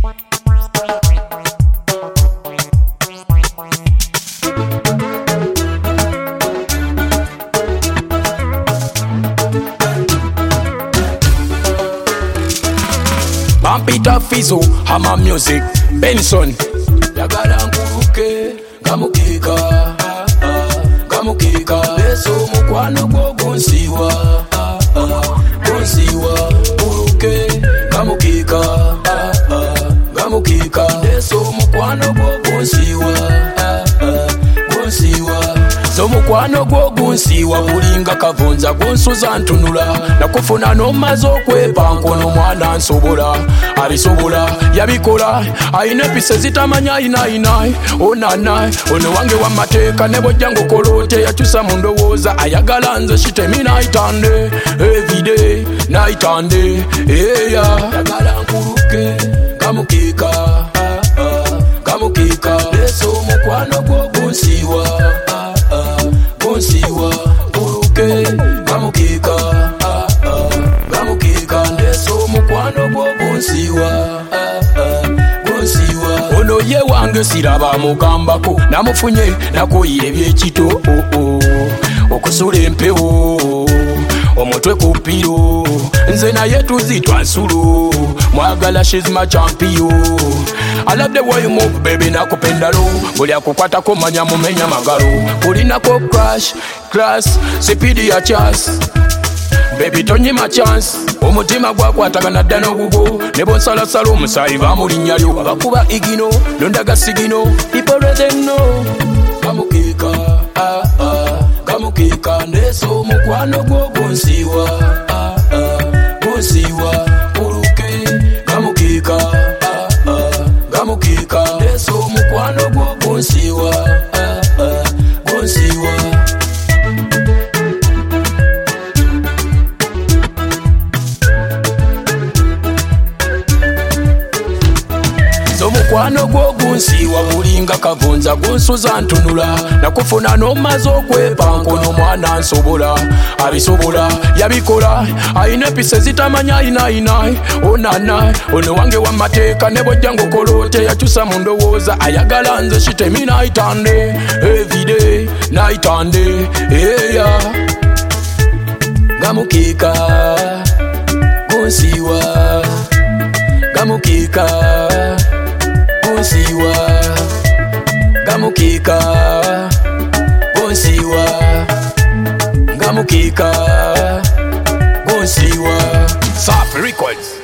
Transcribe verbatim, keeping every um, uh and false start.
Peter Fizo, Hammer Music, Benson. Yagala nkuruke, gamukika, gamukika. Leso mukwano gwo gonsiwa, gonsiwa. Nkuruke, gamukika, gamukika. Leso mukwano gwo gonsiwa, gonsiwa. So mukwano gwo gunsiwa bulinga kavunza gunsuza ntunula nakufuna nomaze okwepa nkono mwana nsobola abisobola yabikola ayina epise zitamanya ayinaayinayi onanayi ono wange wamateeka ne bojja ngokolote yakyusa mu ndowooza ayagala nze shitemi nayitande everyday nayitande eya yagala nkuruke kamukiika kamukiika leso mukwano gwo gunsiwa gonsiwa nkuruke gamukika gamukika ndeso mukwano gwo gonsiwa gonsiwa ono ye wange siraba mugambako namufunye nakoyire byekito okusula empewo omutwe kupiro nze naye tuzitwa nsulu mwagala she's my champion I love the way you move baby nakupenda lo buli akukwatako manya mumenya magalo kulinako crash class sipidi ya chance baby tonyima chance omutima gwakwatagana dda n'ogugo ne bonsalasala omusaayi bamulinnya lyo abakuba igino nondaga sigino people they know kamukiika ah, ah, kamukiika ndeso mukwano gwo gonsiwa ah, ah, gonsiwa kuruke kamukiika ah, ah, kamukiika ndeso mukwano gwo gonsiwa ah, ah, gonsiwa. Mukwano gwo gunsiwa bulinga kavunza gunsuza ntunula nakufuna nomaze okwepa nkono mwana nsobola abisobola yabikola ayina epise zitamanya ayinaayinayi onanayi ono wange wamateeka ne bojja ngokolote yakyusa mu ndowooza ayagala nze shitemi nayitande everyday nayitande eya gamukiika gunsiwa gamukiika gonsiwa gamukika gonsiwa gamukika gonsiwa Safi Records.